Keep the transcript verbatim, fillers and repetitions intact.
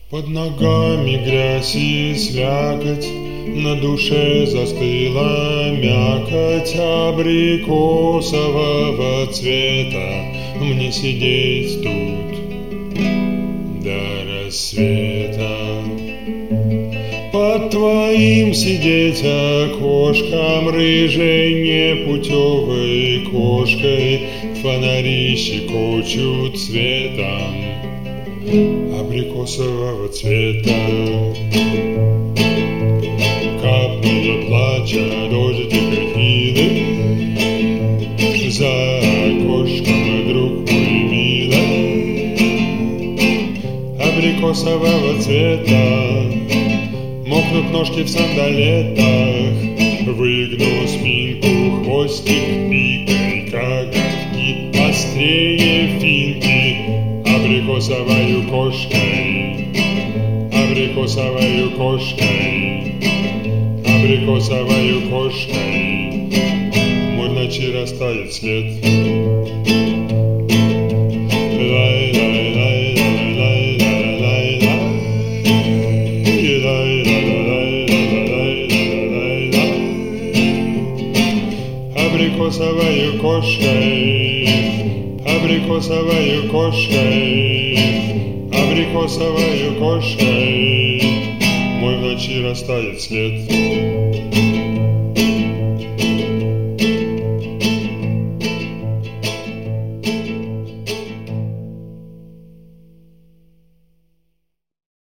Под ногами грязь и слякоть, на душе застыла мякоть абрикосового цвета. Мне сидеть тут до рассвета. Под твоим сидеть окошком, рыжей непутевой кошкой, фонари щекочут светом абрикосового цвета. Капнула плача дождик хилый, за окошком, друг мой милый, абрикосового цвета. Мокнут ножки в сандалетах, выгнул спинку, хвостик пикой, коготки острее финки, абрикосовою кошкой, абрикосовою кошкой, абрикосовою кошкой, мой в ночи растает след. Абрикосовою кошкой, абрикосовою кошкой, абрикосовою кошкой, мой в ночи растает след.